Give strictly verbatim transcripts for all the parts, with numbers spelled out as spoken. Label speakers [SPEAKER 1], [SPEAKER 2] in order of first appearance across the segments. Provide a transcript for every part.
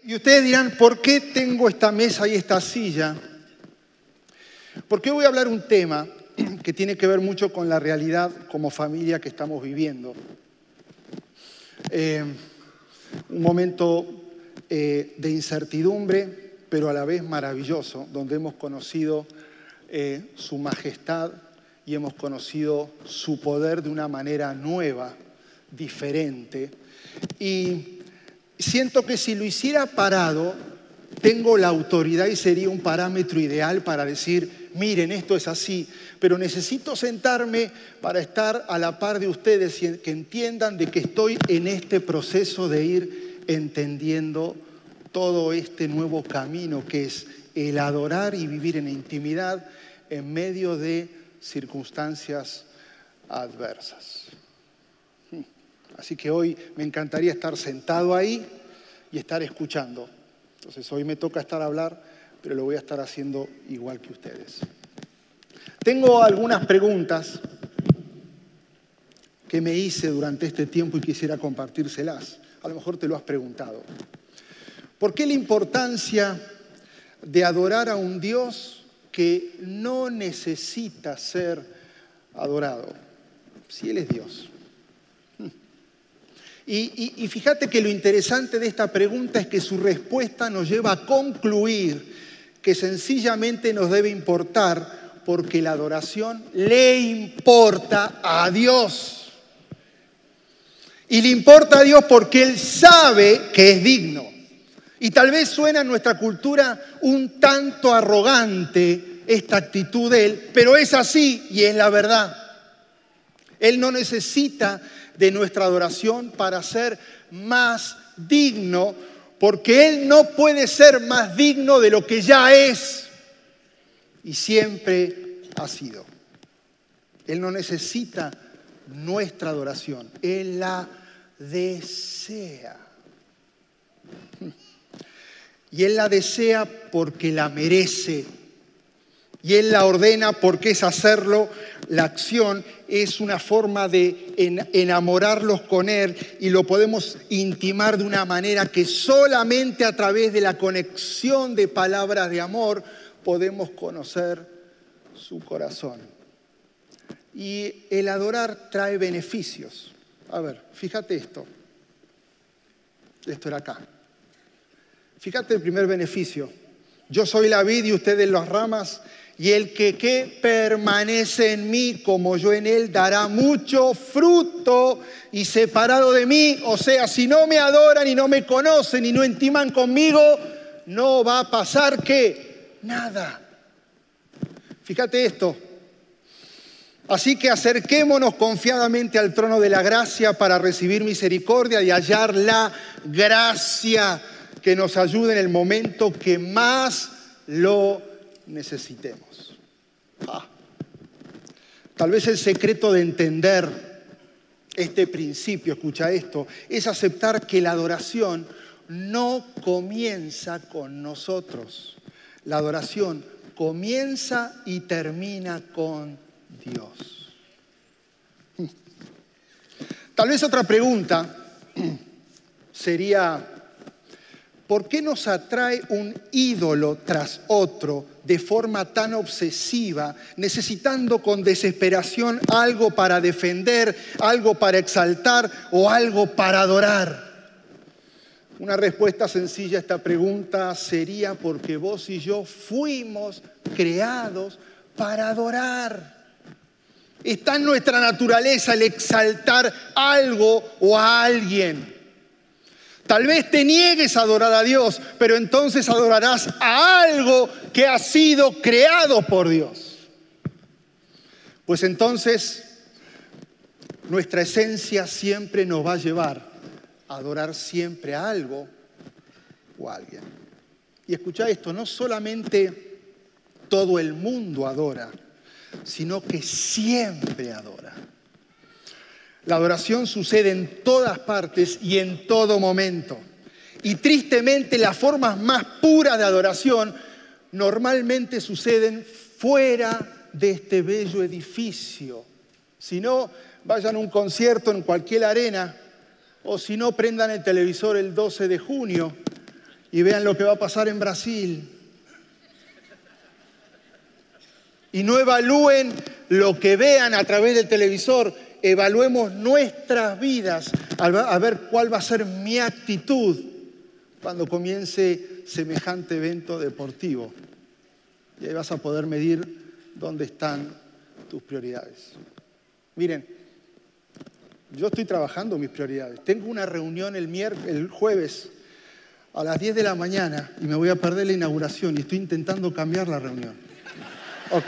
[SPEAKER 1] Y ustedes dirán, ¿por qué tengo esta mesa y esta silla? Porque voy a hablar un tema que tiene que ver mucho con la realidad como familia que estamos viviendo. Eh, un momento eh, de incertidumbre, pero a la vez maravilloso, donde hemos conocido eh, su majestad y hemos conocido su poder de una manera nueva, diferente. Y siento que si lo hiciera parado, tengo la autoridad y sería un parámetro ideal para decir, miren, esto es así, pero necesito sentarme para estar a la par de ustedes y que entiendan de que estoy en este proceso de ir entendiendo todo este nuevo camino que es el adorar y vivir en intimidad en medio de circunstancias adversas. Así que hoy me encantaría estar sentado ahí y estar escuchando. Entonces hoy me toca estar a hablar, pero lo voy a estar haciendo igual que ustedes. Tengo algunas preguntas que me hice durante este tiempo y quisiera compartírselas. A lo mejor te lo has preguntado. ¿Por qué la importancia de adorar a un Dios que no necesita ser adorado? Si Él es Dios. Y, y, y fíjate que lo interesante de esta pregunta es que su respuesta nos lleva a concluir que sencillamente nos debe importar porque la adoración le importa a Dios. Y le importa a Dios porque Él sabe que es digno. Y tal vez suena en nuestra cultura un tanto arrogante esta actitud de Él, pero es así y es la verdad. Él no necesita de nuestra adoración para ser más digno, porque Él no puede ser más digno de lo que ya es y siempre ha sido. Él no necesita nuestra adoración, Él la desea. Y Él la desea porque la merece. Y Él la ordena porque es hacerlo. La acción es una forma de enamorarlos con Él y lo podemos intimar de una manera que solamente a través de la conexión de palabras de amor podemos conocer su corazón. Y el adorar trae beneficios. A ver, fíjate esto. Esto era acá. Fíjate el primer beneficio. Yo soy la vid y ustedes las ramas. Y el que, que permanece en mí como yo en él dará mucho fruto y separado de mí, o sea, si no me adoran y no me conocen y no intiman conmigo, no va a pasar ¿qué? Nada. Fíjate esto. Así que acerquémonos confiadamente al trono de la gracia para recibir misericordia y hallar la gracia que nos ayude en el momento que más lo necesitemos. Ah. Tal vez el secreto de entender este principio, escucha esto, es aceptar que la adoración no comienza con nosotros. La adoración comienza y termina con Dios. Tal vez otra pregunta sería, ¿por qué nos atrae un ídolo tras otro de forma tan obsesiva, necesitando con desesperación algo para defender, algo para exaltar o algo para adorar? Una respuesta sencilla a esta pregunta sería porque vos y yo fuimos creados para adorar. Está en nuestra naturaleza el exaltar algo o a alguien. Tal vez te niegues a adorar a Dios, pero entonces adorarás a algo que ha sido creado por Dios. Pues entonces nuestra esencia siempre nos va a llevar a adorar siempre a algo o a alguien. Y escucha esto, no solamente todo el mundo adora, sino que siempre adora. La adoración sucede en todas partes y en todo momento. Y tristemente las formas más puras de adoración normalmente suceden fuera de este bello edificio. Si no, vayan a un concierto en cualquier arena, o si no, prendan el televisor el doce de junio y vean lo que va a pasar en Brasil. Y no evalúen lo que vean a través del televisor, evaluemos nuestras vidas a ver cuál va a ser mi actitud cuando comience semejante evento deportivo. Y ahí vas a poder medir dónde están tus prioridades. Miren, yo estoy trabajando mis prioridades. Tengo una reunión el, miércoles, el jueves a las diez de la mañana y me voy a perder la inauguración y estoy intentando cambiar la reunión. Ok.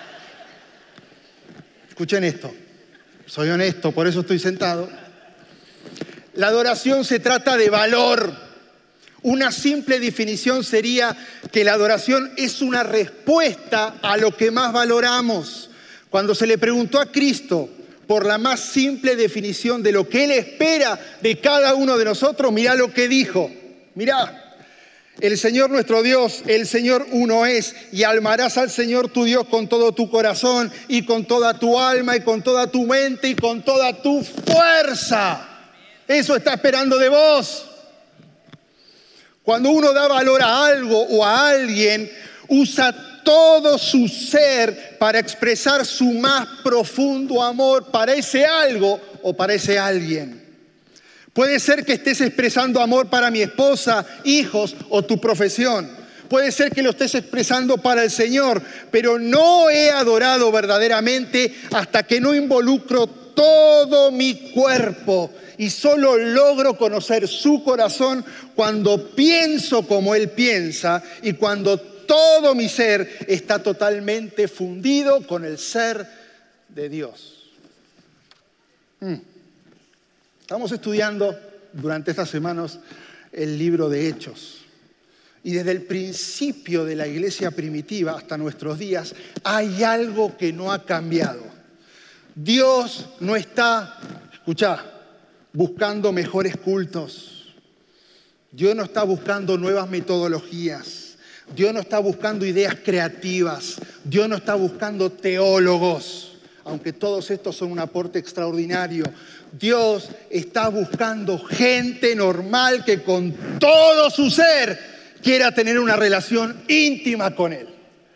[SPEAKER 1] Escuchen esto. Soy honesto, por eso estoy sentado. La adoración se trata de valor. Una simple definición sería que la adoración es una respuesta a lo que más valoramos. Cuando se le preguntó a Cristo por la más simple definición de lo que Él espera de cada uno de nosotros, mirá lo que dijo. Mirá, el Señor nuestro Dios, el Señor uno es, y amarás al Señor tu Dios con todo tu corazón y con toda tu alma y con toda tu mente y con toda tu fuerza. Eso está esperando de vos. Cuando uno da valor a algo o a alguien, usa todo su ser para expresar su más profundo amor para ese algo o para ese alguien. Puede ser que estés expresando amor para mi esposa, hijos o tu profesión. Puede ser que lo estés expresando para el Señor, pero no he adorado verdaderamente hasta que no involucro todo mi cuerpo y solo logro conocer su corazón cuando pienso como Él piensa y cuando todo mi ser está totalmente fundido con el ser de Dios. Mm. Estamos estudiando durante estas semanas el libro de Hechos. Y desde el principio de la iglesia primitiva hasta nuestros días hay algo que no ha cambiado. Dios no está, escuchá, buscando mejores cultos. Dios no está buscando nuevas metodologías. Dios no está buscando ideas creativas. Dios no está buscando teólogos, aunque todos estos son un aporte extraordinario. Dios está buscando gente normal que con todo su ser quiera tener una relación íntima con Él.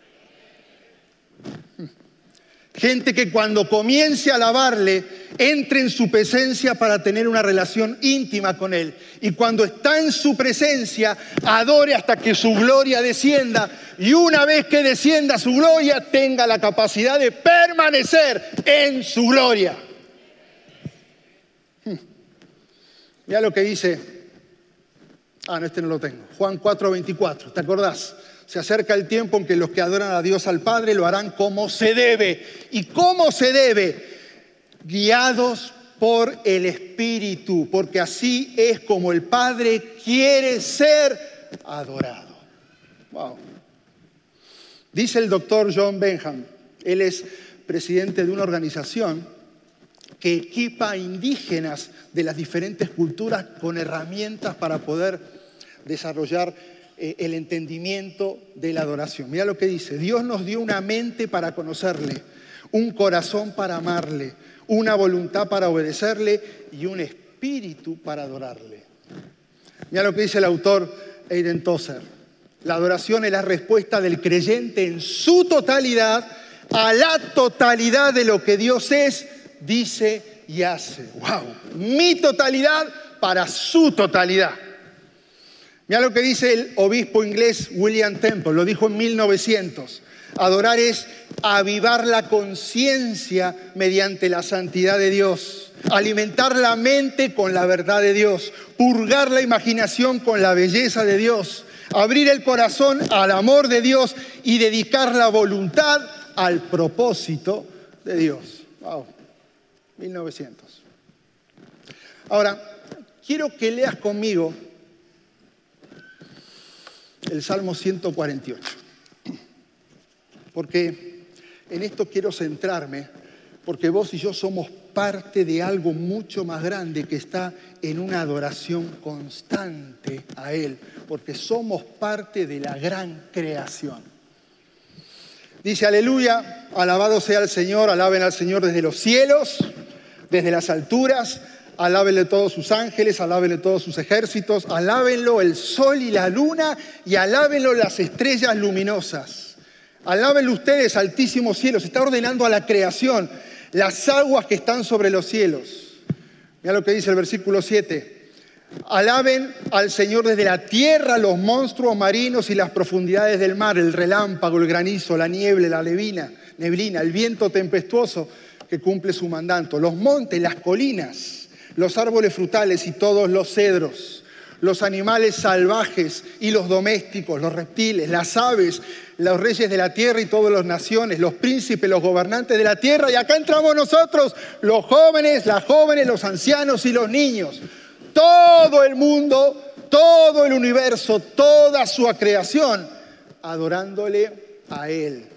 [SPEAKER 1] Gente que cuando comience a alabarle, entre en su presencia para tener una relación íntima con Él. Y cuando está en su presencia, adore hasta que su gloria descienda. Y una vez que descienda su gloria, tenga la capacidad de permanecer en su gloria. Mira lo que dice. Ah, no, este no lo tengo. Juan cuatro veinticuatro, ¿te acordás? Se acerca el tiempo en que los que adoran a Dios al Padre lo harán como se debe. ¿Y cómo se debe? Guiados por el Espíritu, porque así es como el Padre quiere ser adorado. Wow. Dice el doctor John Benham, él es presidente de una organización que equipa a indígenas de las diferentes culturas con herramientas para poder desarrollar eh, el entendimiento de la adoración. Mira lo que dice: Dios nos dio una mente para conocerle, un corazón para amarle, una voluntad para obedecerle y un espíritu para adorarle. Mira lo que dice el autor Eitan Tozer: la adoración es la respuesta del creyente en su totalidad a la totalidad de lo que Dios es, dice y hace. ¡Wow! Mi totalidad para su totalidad. Mira lo que dice el obispo inglés William Temple, lo dijo en mil novecientos. Adorar es avivar la conciencia mediante la santidad de Dios, alimentar la mente con la verdad de Dios, purgar la imaginación con la belleza de Dios, abrir el corazón al amor de Dios y dedicar la voluntad al propósito de Dios. Wow. mil novecientos. Ahora, quiero que leas conmigo el Salmo ciento cuarenta y ocho. Porque en esto quiero centrarme, porque vos y yo somos parte de algo mucho más grande que está en una adoración constante a Él, porque somos parte de la gran creación. Dice: aleluya, alabado sea el Señor, alaben al Señor desde los cielos, desde las alturas, Alábenle todos sus ángeles, alábenle todos sus ejércitos, alábenlo el sol y la luna y alábenlo las estrellas luminosas. Alábenlo ustedes, altísimos cielos. Está ordenando a la creación, las aguas que están sobre los cielos. Mira lo que dice el versículo siete. Alaben al Señor desde la tierra, los monstruos marinos y las profundidades del mar, el relámpago, el granizo, la niebla, la neblina, neblina, el viento tempestuoso que cumple su mandato, los montes, las colinas, los árboles frutales y todos los cedros, los animales salvajes y los domésticos, los reptiles, las aves, los reyes de la tierra y todas las naciones, los príncipes, los gobernantes de la tierra. Y acá entramos nosotros, los jóvenes, las jóvenes, los ancianos y los niños. Todo el mundo, todo el universo, toda su creación, adorándole a Él.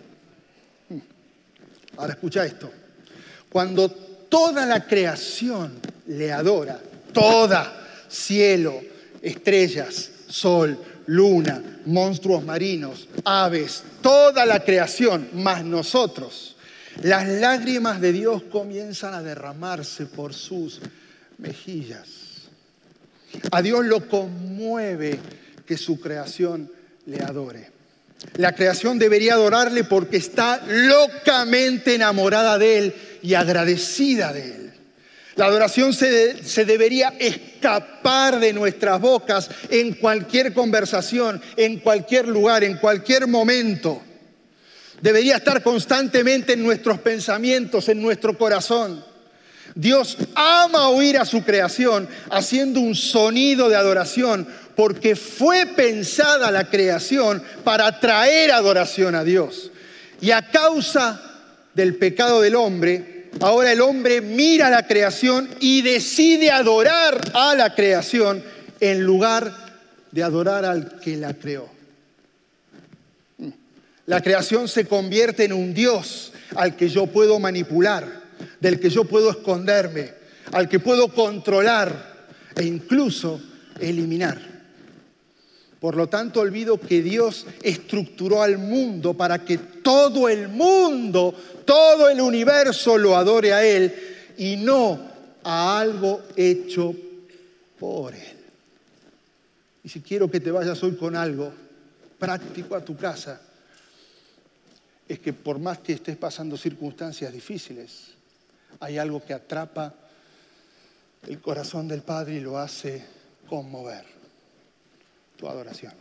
[SPEAKER 1] Ahora escucha esto. Cuando toda la creación le adora, toda, cielo, estrellas, sol, luna, monstruos marinos, aves, toda la creación, más nosotros, las lágrimas de Dios comienzan a derramarse por sus mejillas. A Dios lo conmueve que su creación le adore. La creación debería adorarle porque está locamente enamorada de Él y agradecida de Él. La adoración se, de, se debería escapar de nuestras bocas en cualquier conversación, en cualquier lugar, en cualquier momento. Debería estar constantemente en nuestros pensamientos, en nuestro corazón. Dios ama oír a su creación haciendo un sonido de adoración porque fue pensada la creación para traer adoración a Dios. Y a causa del pecado del hombre, ahora el hombre mira a la creación y decide adorar a la creación en lugar de adorar al que la creó. La creación se convierte en un Dios al que yo puedo manipular, del que yo puedo esconderme, al que puedo controlar e incluso eliminar. Por lo tanto, olvido que Dios estructuró al mundo para que todo el mundo, todo el universo lo adore a Él y no a algo hecho por Él. Y si quiero que te vayas hoy con algo práctico a tu casa, es que por más que estés pasando circunstancias difíciles, hay algo que atrapa el corazón del Padre y lo hace conmover. Tu adoración.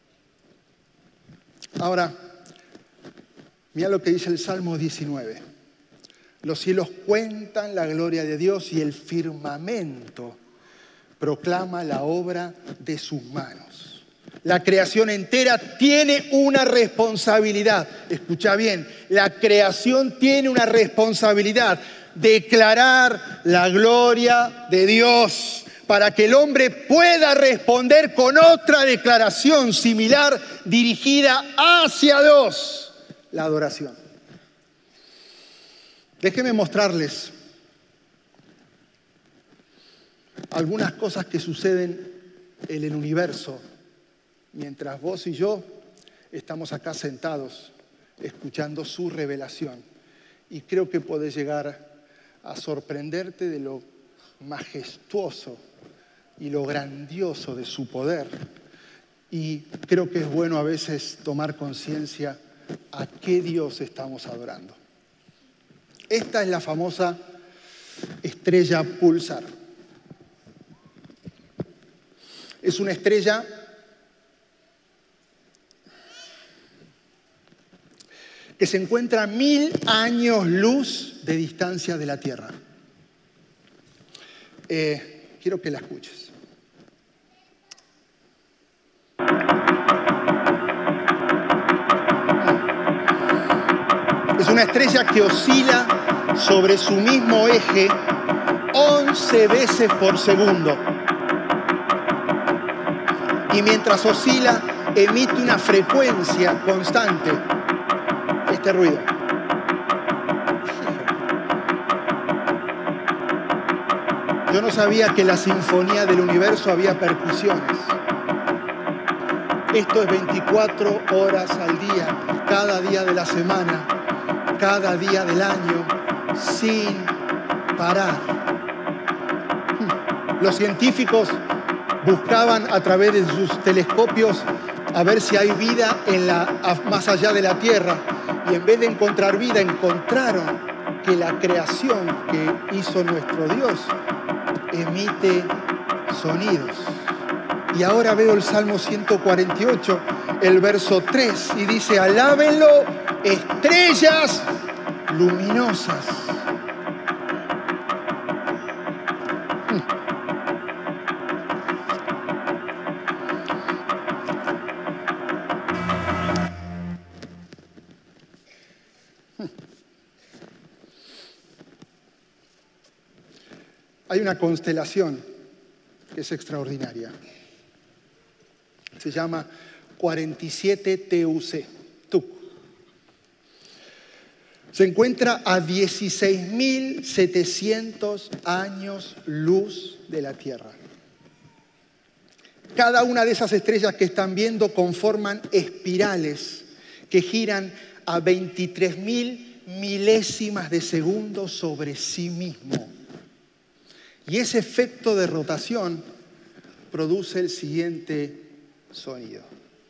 [SPEAKER 1] Ahora, mira lo que dice el Salmo diecinueve. Los cielos cuentan la gloria de Dios y el firmamento proclama la obra de sus manos. La creación entera tiene una responsabilidad. Escucha bien, la creación tiene una responsabilidad. Declarar la gloria de Dios para que el hombre pueda responder con otra declaración similar dirigida hacia Dios, la adoración. Déjenme mostrarles algunas cosas que suceden en el universo mientras vos y yo estamos acá sentados escuchando su revelación. Y creo que podés llegar a sorprenderte de lo majestuoso y lo grandioso de su poder. Y creo que es bueno a veces tomar conciencia a qué Dios estamos adorando. Esta es la famosa estrella pulsar. Es una estrella que se encuentra a mil años luz de distancia de la Tierra. Eh, quiero que la escuches. Es una estrella que oscila sobre su mismo eje once veces por segundo. Y mientras oscila, emite una frecuencia constante. Este ruido. Yo no sabía que en la sinfonía del universo había percusiones. Esto es veinticuatro horas al día, cada día de la semana, cada día del año, sin parar. Los científicos buscaban a través de sus telescopios a ver si hay vida en la, más allá de la Tierra. Y en vez de encontrar vida, encontraron que la creación que hizo nuestro Dios emite sonidos. Y ahora veo el Salmo ciento cuarenta y ocho, el verso tres, y dice: alábenlo, estrellas luminosas. Hay una constelación que es extraordinaria. Se llama cuarenta y siete T U C. Tuc. Se encuentra a dieciséis mil setecientos años luz de la Tierra. Cada una de esas estrellas que están viendo conforman espirales que giran a veintitrés mil milésimas de segundo sobre sí mismo. Y ese efecto de rotación produce el siguiente sonido.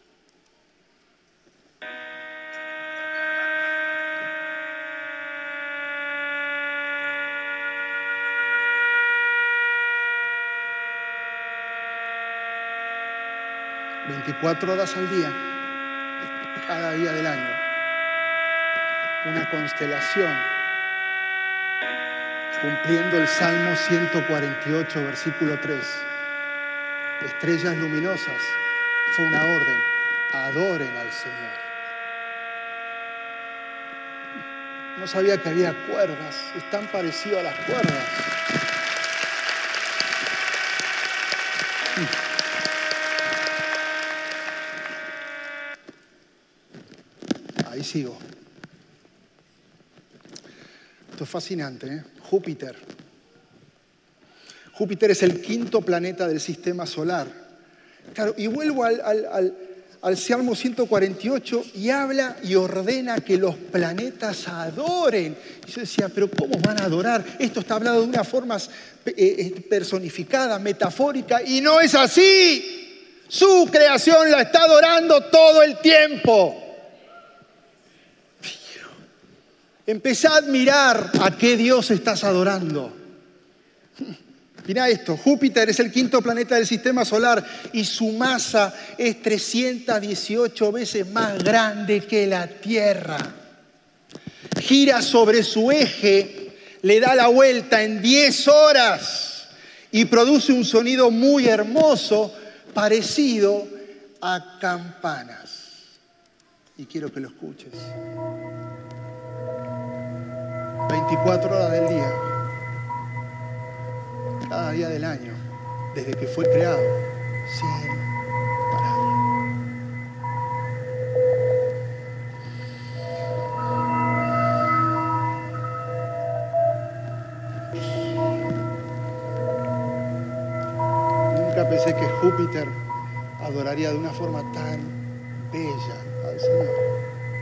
[SPEAKER 1] veinticuatro horas al día, cada día del año. Una constelación, cumpliendo el Salmo ciento cuarenta y ocho, versículo tres. Estrellas luminosas, fue una orden: adoren al Señor. No sabía que había cuerdas, es tan parecido a las cuerdas. Ahí sigo. Esto es fascinante, ¿eh? Júpiter. Júpiter es el quinto planeta del sistema solar. Claro, y vuelvo al, al, al, al Salmo ciento cuarenta y ocho y habla y ordena que los planetas adoren. Y yo decía, pero ¿cómo van a adorar? Esto está hablado de una forma eh, personificada, metafórica, y no es así. Su creación la está adorando todo el tiempo. Empezá a admirar a qué Dios estás adorando. Mirá esto, Júpiter es el quinto planeta del sistema solar y su masa es trescientas dieciocho veces más grande que la Tierra. Gira sobre su eje, le da la vuelta en diez horas y produce un sonido muy hermoso parecido a campanas. Y quiero que lo escuches. veinticuatro horas del día, cada día del año, desde que fue creado, sin parar. Nunca pensé que Júpiter adoraría de una forma tan bella al Señor.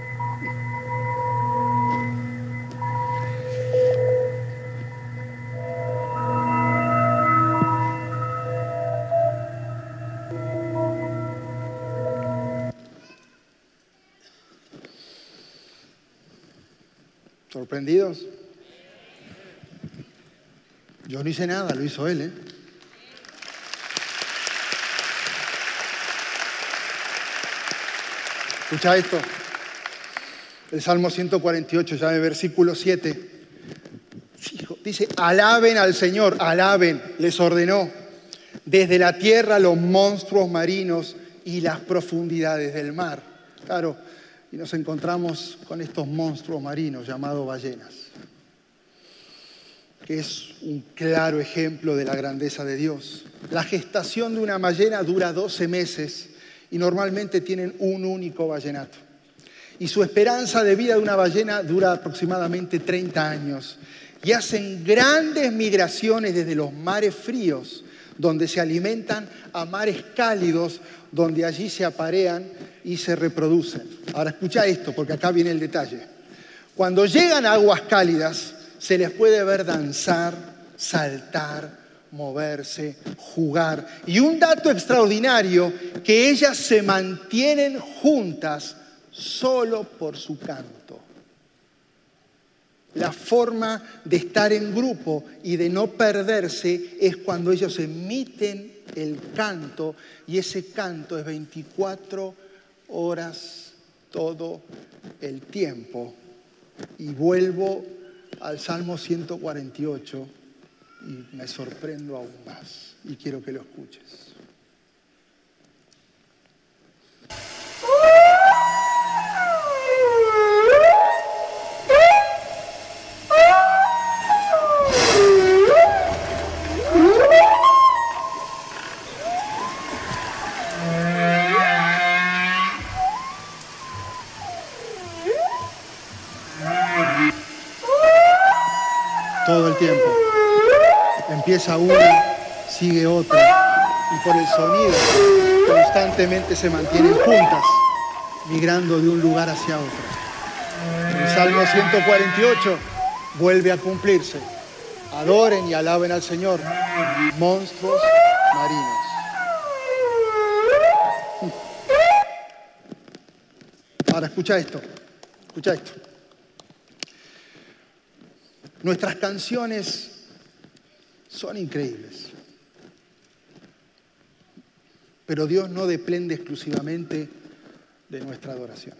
[SPEAKER 1] ¿Sorprendidos? Yo no hice nada, lo hizo él, ¿eh? Escucha esto. El Salmo ciento cuarenta y ocho, ya en el versículo siete. Dice, alaben al Señor, alaben, les ordenó. Desde la tierra los monstruos marinos y las profundidades del mar. Claro, y nos encontramos con estos monstruos marinos llamados ballenas, que es un claro ejemplo de la grandeza de Dios. La gestación de una ballena dura doce meses y normalmente tienen un único ballenato. Y su esperanza de vida de una ballena dura aproximadamente treinta años. Y hacen grandes migraciones desde los mares fríos, donde se alimentan, a mares cálidos, donde allí se aparean y se reproducen. Ahora escucha esto, porque acá viene el detalle. Cuando llegan a aguas cálidas, se les puede ver danzar, saltar, moverse, jugar. Y un dato extraordinario, que ellas se mantienen juntas solo por su canto. La forma de estar en grupo y de no perderse es cuando ellos emiten el canto, y ese canto es veinticuatro horas todo el tiempo. Y vuelvo al Salmo ciento cuarenta y ocho y me sorprendo aún más y quiero que lo escuches. Todo el tiempo. Empieza una, sigue otra, y por el sonido constantemente se mantienen juntas, migrando de un lugar hacia otro. El Salmo ciento cuarenta y ocho vuelve a cumplirse. Adoren y alaben al Señor, monstruos marinos. Ahora escucha esto, escucha esto. Nuestras canciones son increíbles, pero Dios no depende exclusivamente de nuestra adoración,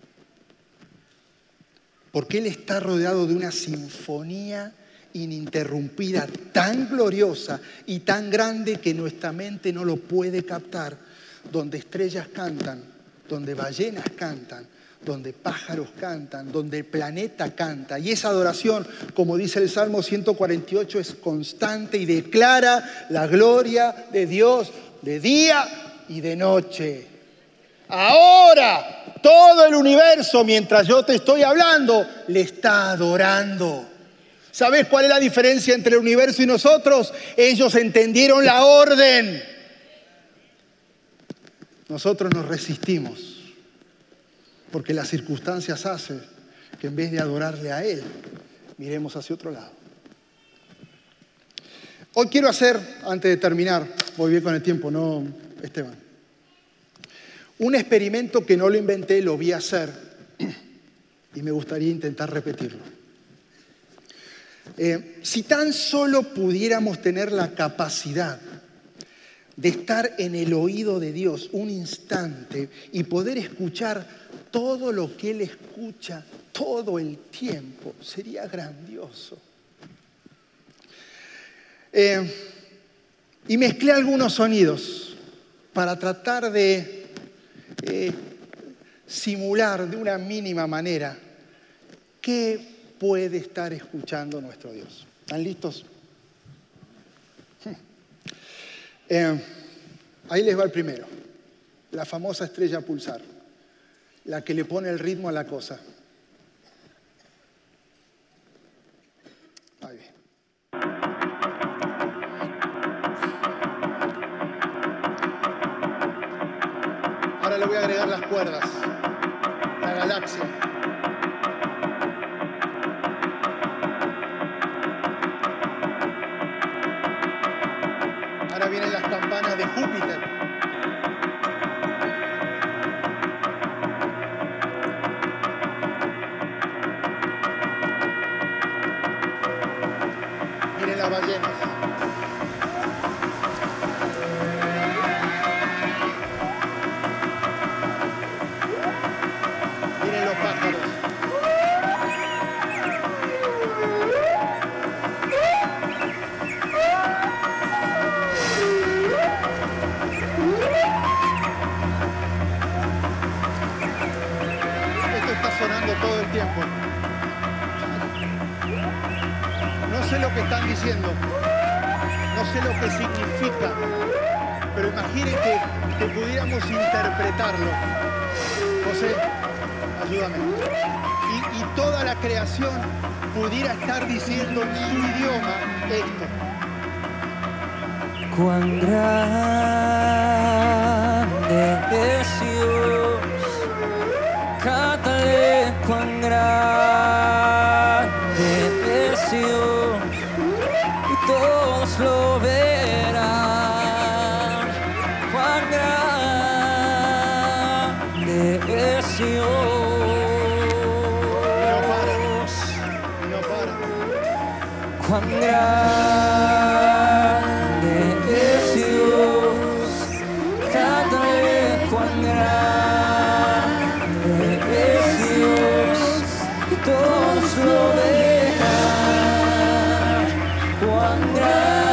[SPEAKER 1] porque Él está rodeado de una sinfonía ininterrumpida, tan gloriosa y tan grande que nuestra mente no lo puede captar, donde estrellas cantan, donde ballenas cantan, donde pájaros cantan, donde el planeta canta. Y esa adoración, como dice el Salmo ciento cuarenta y ocho, es constante y declara la gloria de Dios de día y de noche. Ahora, todo el universo, mientras yo te estoy hablando, le está adorando. ¿Sabes cuál es la diferencia entre el universo y nosotros? Ellos entendieron la orden. Nosotros nos resistimos. Porque las circunstancias hacen que en vez de adorarle a Él, miremos hacia otro lado. Hoy quiero hacer, antes de terminar, voy bien con el tiempo, ¿no, Esteban? Un experimento que no lo inventé, lo vi hacer y me gustaría intentar repetirlo. Eh, si tan solo pudiéramos tener la capacidad de estar en el oído de Dios un instante y poder escuchar todo lo que Él escucha todo el tiempo, sería grandioso. Eh, y mezclé algunos sonidos para tratar de eh, simular de una mínima manera qué puede estar escuchando nuestro Dios. ¿Están listos? Eh, ahí les va el primero, la famosa estrella pulsar, la que le pone el ritmo a la cosa. Ahí bien. Ahora le voy a agregar las cuerdas, la galaxia. Ahora vienen las campanas de Júpiter. Miren las ballenas. Miren los pájaros. Sonando todo el tiempo. No sé lo que están diciendo, no sé lo que significa, pero imaginen que, que pudiéramos interpretarlo. José, ayúdame. Y, y toda la creación pudiera estar diciendo en su idioma esto.
[SPEAKER 2] Cuán grande es Dios. Cántale cuán grande es Dios y todo todos lo verán. Cuán grande es Dios.
[SPEAKER 1] No para.
[SPEAKER 2] Cuán grande es Dios. Cántale, cuán grande es Dios. Todos lo verán. Cuán grande